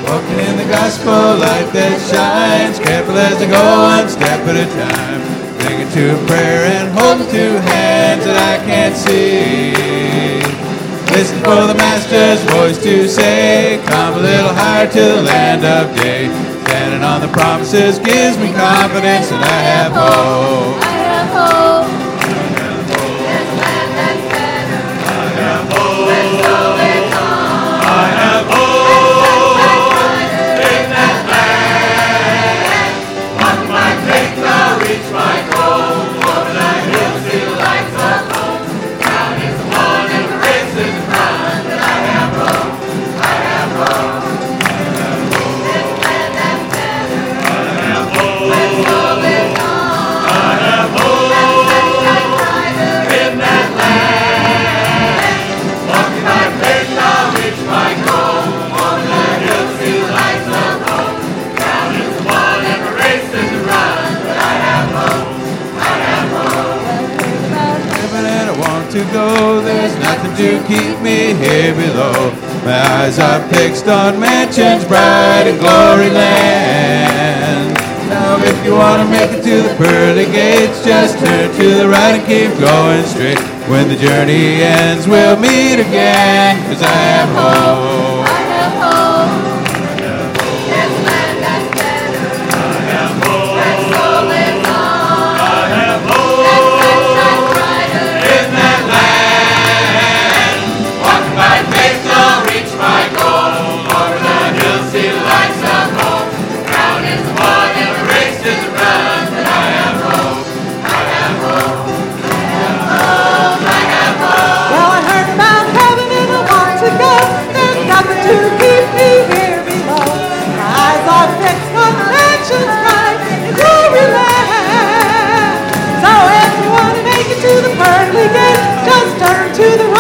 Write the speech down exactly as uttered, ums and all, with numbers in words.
Walking in the gospel light that shines. Careful as I go, one step at a time. Clinging to a prayer and holding two hands that I can't see. Listen for the Master's voice to say, come a little higher to the land of day. Standing on the promises gives me confidence, and I have hope. I have hope. There's land that's better. I have hope. Let's go, let's on. I have hope in that land. Walking by faith, I'll reach my goal. Over the hills, see the lights of home. God is the one and the race is in front. But I have hope. I have hope. There's land that's better. I have hope. Let's go, let's on. I have hope in that land. Walking by faith, I'll reach my goal. Over the hills, see the lights of home. God is the one and the race is to run. But I have hope. I have hope. Heaven and I want to go. There's nothing to keep me here below. My eyes are fixed on mansions bright in glory land. Now if you want to make it to the pearly gates, just turn to the right and keep going straight. When the journey ends, we'll meet again, 'cause I have hope. I have hope. There's land that's better. I have hope. Let's go, let's on. I have That hope sunshine brighter. in that land. Walking by faith, I'll reach my goal. Over the hills, see the lights of home. Crown is the one and the race is to run. But I have hope. I have hope. Well, I heard about heaven and I want to go. There's nothing to keep me here below. My eyes are fixed on mansions bright in glory land. So if you want to make it to the pearly gate, just turn to the